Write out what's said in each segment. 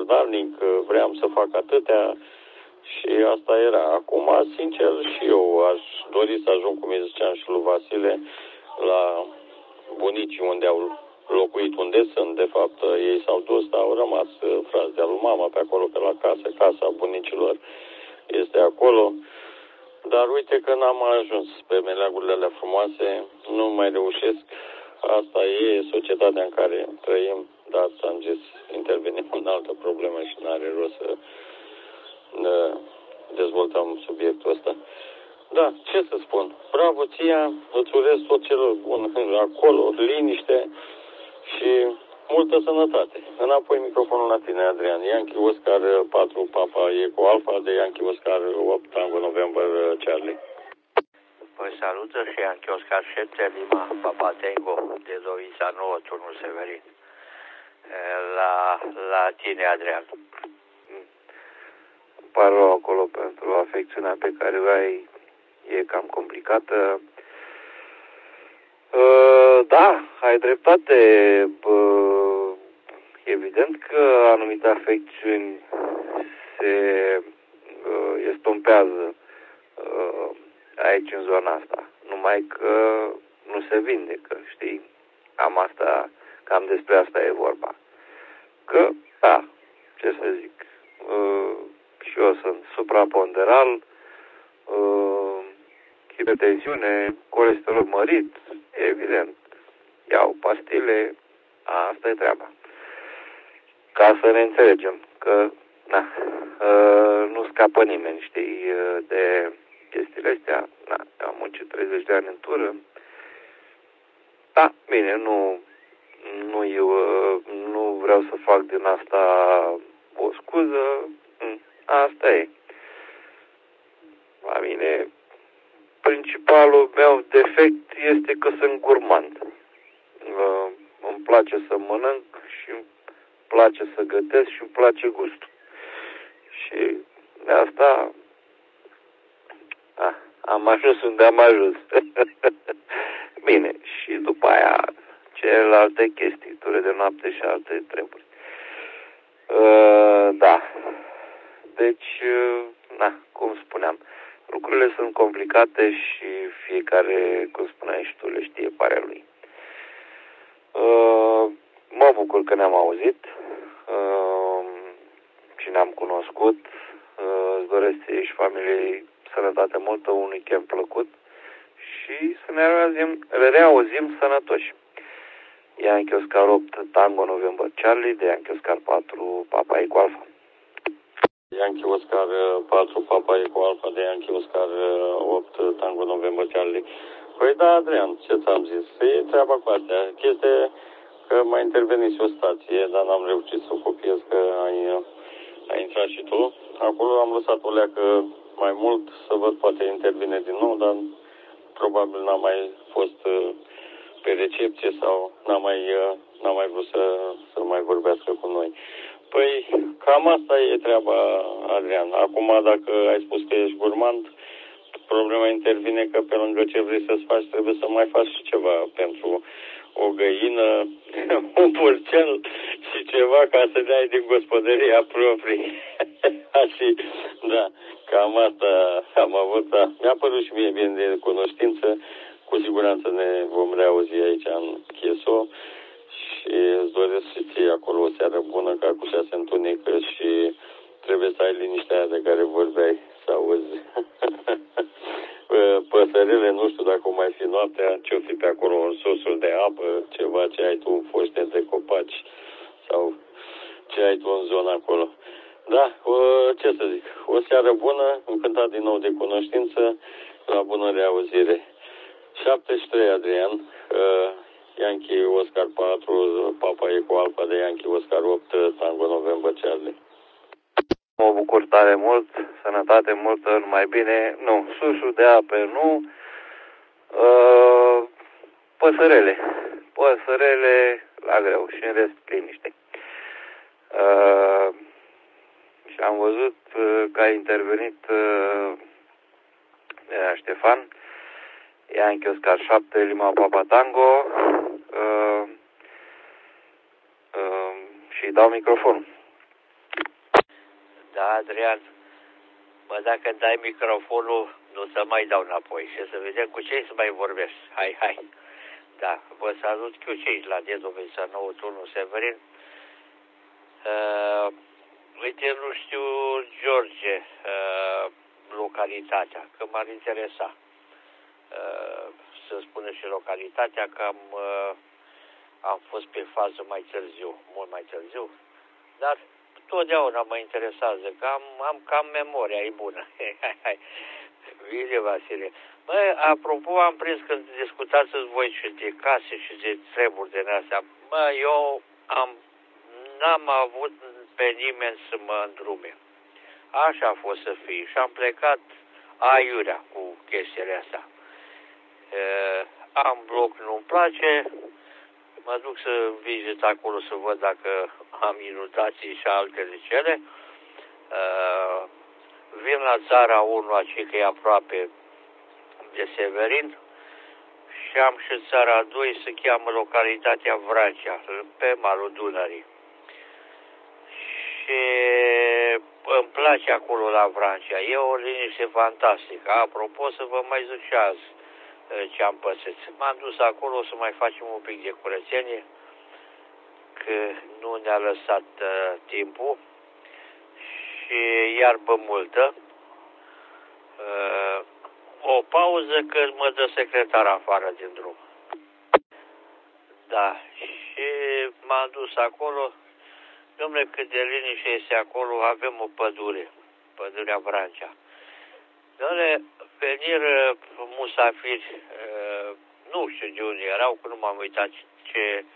dornic, vreau să fac atâtea și asta era. Acum, sincer, și eu aș dori să ajung, cum îi ziceam și lui Vasile, la bunicii unde au locuit, unde sunt, de fapt, ei s-au dus, dar au rămas frați de-a lui mama pe acolo, pe la casă, casa bunicilor este acolo. Dar uite că n-am ajuns pe meleagurile alea frumoase, nu mai reușesc. Asta e societatea în care trăim, dar ți-am zis, intervenim în altă problemă și n-are rost să dezvoltăm subiectul ăsta. Da, ce să spun? Bravo ție, îți urez tot celor bun acolo, liniște și multă sănătate. Înapoi microfonul la tine, Adrian. Yankee Oscar 4 Papa Eco Alpha de Yankee Oscar 8 Tango November Charlie. Vă salută și Yankee Oscar 7 Lima Papa Tango de Loisa 9 turnul Severin. La tine, Adrian. Par rău acolo pentru afecțiunea pe care o ai, e cam complicată. Da, ai dreptate. Evident că anumite afecțiuni se estompează aici în zona asta. Numai că nu se vindecă, știi? Cam despre asta e vorba. Că, da, ce să zic, și eu sunt supraponderal, hipertensiune, colesterol mărit, evident, iau pastile, asta e treaba. Ca să ne înțelegem, că nu scapă nimeni, știi, de chestiile astea. Am muncit 30 de ani în tură. Da, bine, nu vreau să fac din asta o scuză, asta e. La mine, principalul meu defect este că sunt gurmand. Îmi place să mănânc și îmi place să gătesc și îmi place gustul. Și de asta am ajuns unde am ajuns. Bine, și după aia celelalte chestii, ture de noapte și alte treburi. Da. Deci, cum spuneam, lucrurile sunt complicate și fiecare, cum spuneai și tu, le știe parea lui. Mă bucur că ne-am auzit și ne-am cunoscut. Îți doresc ție și familiei sănătate multă, un weekend plăcut și să ne reauzim sănătoși. Yankee Oscar 8 Tango November Charlie de Yankee Oscar 4 Papa Eco Alpha. Yankee Oscar 4 Papa Eco Alpha de Yankee Oscar 8 Tango November Charlie. Păi da, Adrian, ce ți-am zis? E treaba cu astea. Chestia că mai intervenit și o stație, dar n-am reușit să o copiez, că ai intrat și tu. Acolo am lăsat o leacă mai mult să văd, poate intervine din nou, dar probabil n-am mai fost pe recepție sau n-am mai vrut să mai vorbească cu noi. Păi, cam asta e treaba, Adrian. Acum, dacă ai spus că ești gurmand, problema intervine că pe lângă ce vrei să-ți faci, trebuie să mai faci și ceva pentru o găină, un porcel și ceva ca să dai din gospodăria proprie. Și, da, cam asta am avut. Mi-a părut și mie bine de cunoștință. Cu siguranță ne vom reauzi aici în Chieso și îți doresc și ție acolo o seară bună, că acum se întunecă și trebuie să ai liniștea aia de care vorbeai, să auzi. Păsările, nu știu dacă o mai fi noaptea, ce-o fi pe acolo, un sosul de apă, ceva ce ai tu, foște de copaci sau ce ai tu în zona acolo. Da, ce să zic, o seară bună, încântat din nou de cunoștință, la bună reauzire. 73, Adrian, Yankee Oscar 4, Papa Eco Alpha de Yankee Oscar 8, Tango November Charlie. Mă bucur tare mult, sănătate multă, numai bine, nu, susul de apă nu, păsărele la greu și în rest liniște. Și am văzut că a intervenit Ștefan, Yankee Oscar 7, Lima Papa Tango, și dau microfonul. Da, Adrian, bă, dacă îmi dai microfonul, nu să mai dau înapoi și să vedem cu ce să mai vorbești. Hai. Da, vă salut Q5 la Diedovița, nou turnul Severin. Uite, nu știu, George, localitatea, că m-ar interesa. Să spună și localitatea, că am fost pe fază mai târziu, mult mai târziu, dar totdeauna mă interesează, că am cam memoria, e bună. Bine, Vasile. Bă, apropo, am prins când discutați voi și de case și de treburi de astea. Bă, eu n-am avut pe nimeni să mă îndrume. Așa a fost să fie și am plecat aiurea cu chestiile astea. Am bloc, nu-mi place, mă duc să vizit acolo să văd dacă am inundații și altele cele. Vin la țara 1, aici că e aproape de Severin, și am și țara 2, se cheamă localitatea Vrancea, pe malul Dunării. Și îmi place acolo la Vrancea, e o liniște fantastică. Apropo, să vă mai zic și azi ce am pățit. M-am dus acolo să mai facem un pic de curățenie, că nu ne-a lăsat timpul, și iarbă multă. O pauză că mă dă secretar afară din drum. Da, și m-am dus acolo. Dom'le, cât de liniște este acolo, avem o pădure, pădurea Vrancea. Dom'le, veniră musafiri, nu știu de unde erau, că nu m-am uitat ce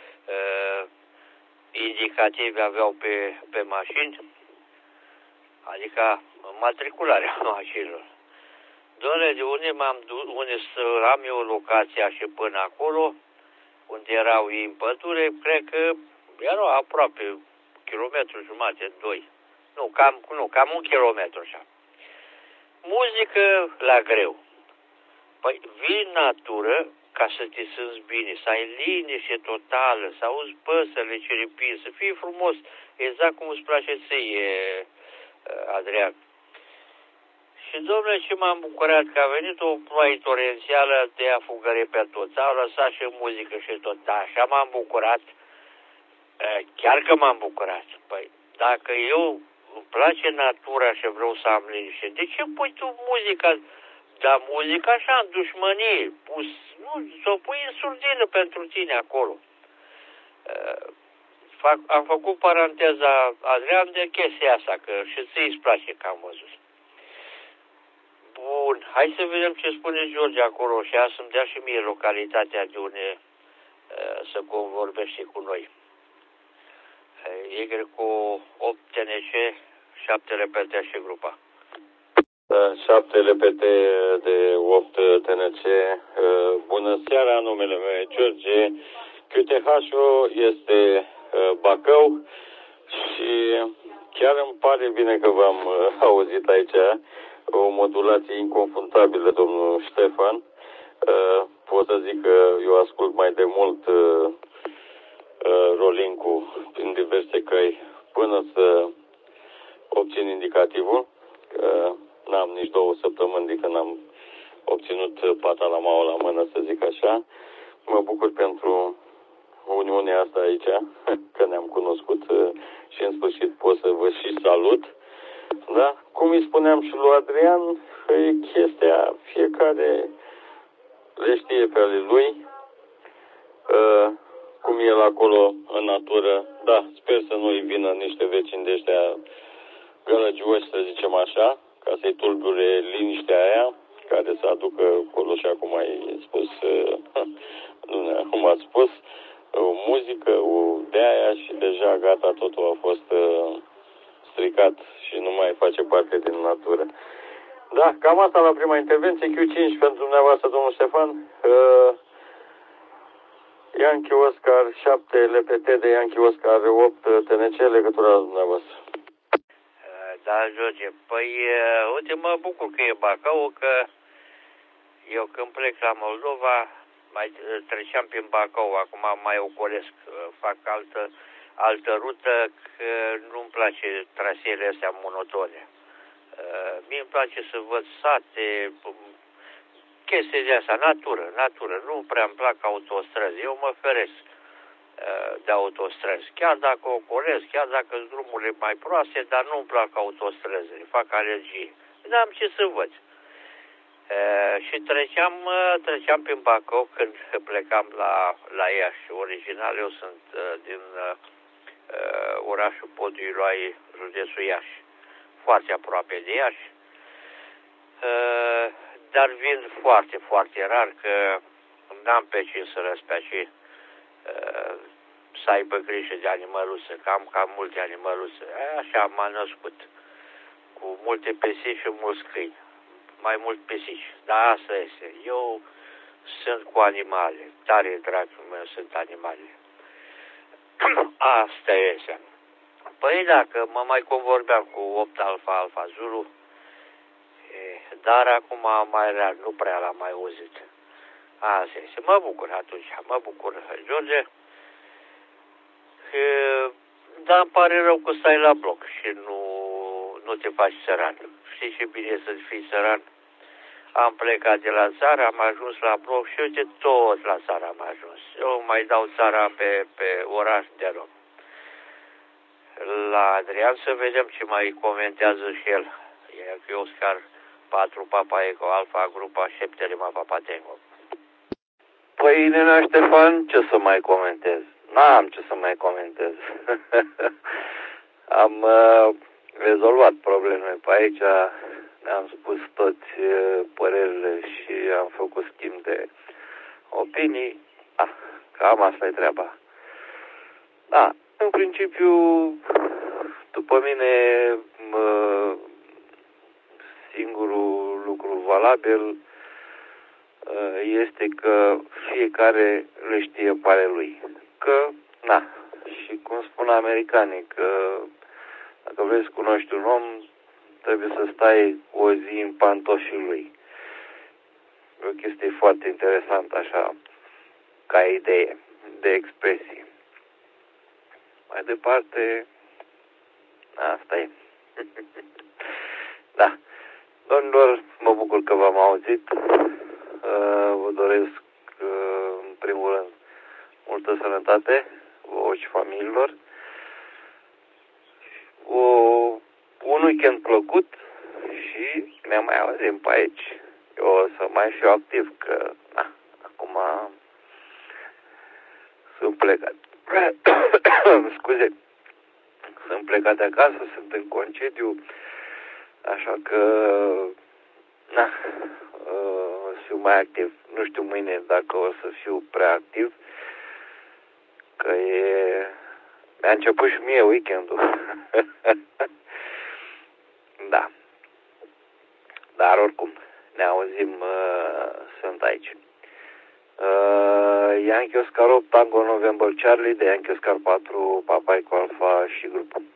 indicative aveau pe mașini, adică matricularea mașinilor. Doamne, de unde m-am dus, unde am eu locația și până acolo, unde erau ei în pădure, cred că erau aproape kilometru jumate, 2. Cam 1 kilometru așa. Muzică la greu. Păi vii în natură ca să te simți bine, să ai liniște totală, să auzi păsările ciripind, să fie frumos, exact cum îți place ție, Adrian. Și, domnule, ce m-am bucurat că a venit o ploaie torențială de a fugări pe toți. Au lăsat și muzică și tot. Da, așa m-am bucurat. Chiar că m-am bucurat. Păi, dacă eu îmi place natura și vreau să am liniște, de ce pui tu muzica? Dar muzica așa, în dușmănie. S-o pui în surdină pentru tine acolo. Am făcut paranteza, Adrian, de chestia asta, că și ție îți place că am văzut. Bun, hai să vedem ce spune George acolo și a să-mi dea și mie localitatea de unde să vorbește cu noi. Y cu 8 TNC, 7 repete și grupa. 7 repete de 8 TNC. Bună seara, numele meu e George. QTH-ul este Bacău și chiar îmi pare bine că v-am auzit aici. O modulație inconfundabilă, domnul Ștefan. Pot să zic că eu ascult mai de mult rolling-ul prin diverse căi până să obțin indicativul. N-am nici 2 săptămâni de când am obținut patalamaua la mână, să zic așa. Mă bucur pentru uniunea asta aici, că ne-am cunoscut și în sfârșit pot să vă și salut. Da? Cum îi spuneam și lui Adrian, e chestia, fiecare le știe pe ale lui, cum e el acolo în natură. Da, sper să nu-i vină niște vecini de ăștia gălăgioși, să zicem așa, ca să-i tulbure liniștea aia, care să aducă acolo și acum ai spus, cum ați spus, o muzică, o de-aia și deja gata, totul a fost stricat și nu mai face parte din natură. Da, cam asta la prima intervenție. Q5 pentru dumneavoastră, domnul Ștefan. Yankee Oscar 7 LPT de Yankee Oscar 8 TNC, legătura dumneavoastră. Da, George. Păi, uite, mă bucur că e Bacău, că eu când plec la Moldova, mai treceam prin Bacău, acum mai ocolesc, fac altă rută, că nu-mi place traseele astea monotone. Mie îmi place să văd sate, chestii de asta, natură. Nu prea îmi plac autostrăzi. Eu mă feresc de autostrăzi. Chiar dacă o colesc, chiar dacă sunt drumurile mai proaste, dar nu-mi plac autostrăzile, fac alergie. N-am ce să văd. Și treceam prin Bacău când plecam la Iași. Original eu sunt din orașul Podul Iloai, județul Iași. Foarte aproape de Iași. Dar vin foarte, foarte rar, că n-am pe cine să răsp pe aici, să aibă grijă de animăluțe, că am cam multe animăluțe. Așa m-am născut, cu multe pisici și mulți câini. Mai mult pisici, dar asta este. Eu sunt cu animale, tare dragul meu sunt animale. Asta este. Păi dacă mă mai convorbeam cu 8 Alfa Zulu, dar acum mai rar, nu prea l-am mai auzit. Asta este. Mă bucur atunci, George. Dar îmi pare rău că stai la bloc și nu te faci săran. Știi ce bine e să fii săran? Am plecat de la țară, am ajuns la bloc și uite, tot la țară am ajuns. Eu mai dau țara pe oraș de rog. La Adrian să vedem ce mai comentează și el. E Oscar 4 Papa Eco Alfa, grupa 7 Lima Papa Tango. Păi, nenea Ștefan, ce să mai comentez? N-am ce să mai comentez. Am rezolvat problemele pe aici, ne-am spus toți părerile și am făcut schimb de opinii. Cam asta e treaba. Da, în principiu, după mine, singurul lucru valabil este că fiecare le știe pe ale lui. Că, și cum spun americanii, că dacă vrei să cunoști un om, trebuie să stai o zi în pantofii lui. E o chestie foarte interesantă, așa, ca idee de expresie. Mai departe, asta e. Da. Domnilor, mă bucur că v-am auzit. Vă doresc, în primul rând, multă sănătate, vouă și familiilor. Un weekend plăcut și ne mai auzim pe aici. Eu o să mai fiu activ, că, acum sunt plecat. Scuze. Sunt plecat de acasă, sunt în concediu, așa că, o să fiu mai activ. Nu știu mâine dacă o să fiu prea activ, că mi-a început și mie weekendul. Da. Dar oricum, ne auzim, sunt aici. Yankee Oscar 8, Tango November Charlie, de Yankee Oscar 4, Papa Eco Alpha și grupul.